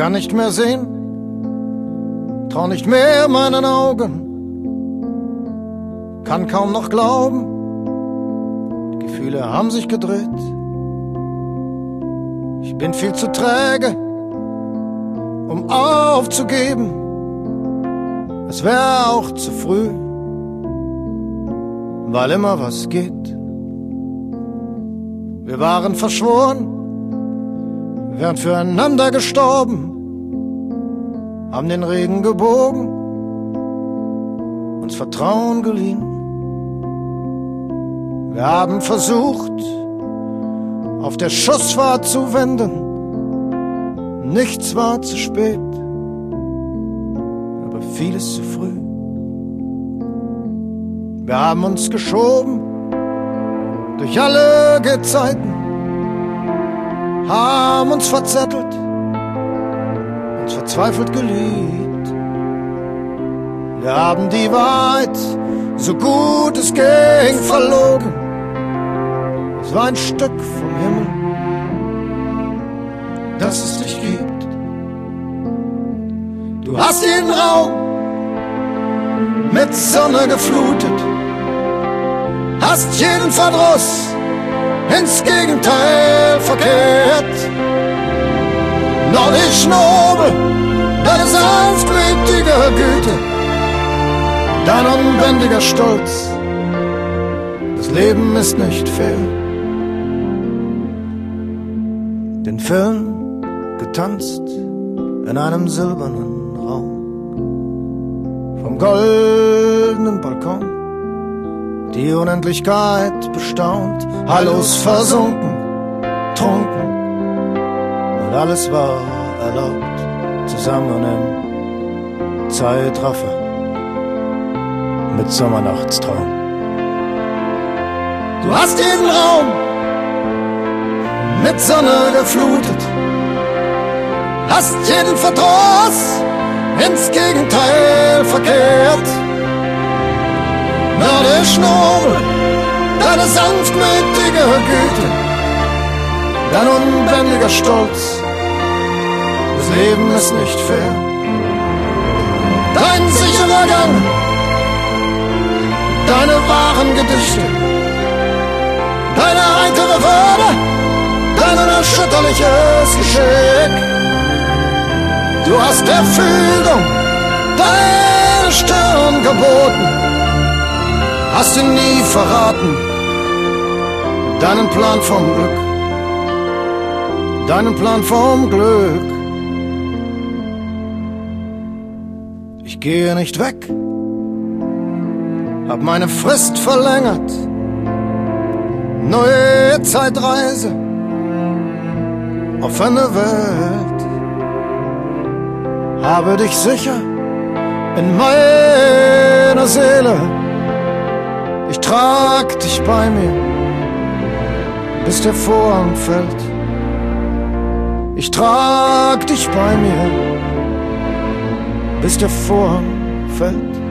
kann nicht mehr sehen, trau nicht mehr meinen Augen, kann kaum noch glauben, die Gefühle haben sich gedreht. Ich bin viel zu träge, um aufzugeben, es wäre auch zu früh, weil immer was geht. Wir waren verschworen, wären füreinander gestorben, haben den Regen gebogen, uns Vertrauen geliehen. Wir haben versucht, auf der Schussfahrt zu wenden, nichts war zu spät, aber vieles zu früh. Wir haben uns geschoben durch alle Gezeiten, haben uns verzettelt, uns verzweifelt geliebt. Wir haben die Wahrheit, so gut es ging, verlogen. Es war ein Stück vom Himmel, das es dich gibt. Du hast jeden Raum mit Sonne geflutet, hast jeden Verdruss ins Gegenteil verkehrt. Nordisch nobel, deine sanftmütige Güte, dein unbändiger Stolz, das Leben ist nicht fair. Den Film getanzt in einem silbernen Raum, vom goldenen Balkon die Unendlichkeit bestaunt, heillos versunken, trunken, und alles war erlaubt, zusammen im Zeitraffer mit Sommernachtstraum. Du hast jeden Raum mit Sonne geflutet, hast jeden Verdruss ins Gegenteil verkehrt. Nordisch nobel, deine sanftmütige Güte, dein unbändiger Stolz, das Leben ist nicht fair. Dein sicherer Gang, deine wahren Gedichte, deine heitere Würde, dein unerschütterliches Geschick. Du hast der Fügung deine Stirn geboten, hast ihn nie verraten, deinen Plan vom Glück, deinen Plan vom Glück. Ich gehe nicht weg, hab meine Frist verlängert, neue Zeitreise, offene Welt, habe dich sicher in meiner Seele. Ich trag dich bei mir, bis der Vorhang fällt. Ich trag dich bei mir, bis der Vorhang fällt.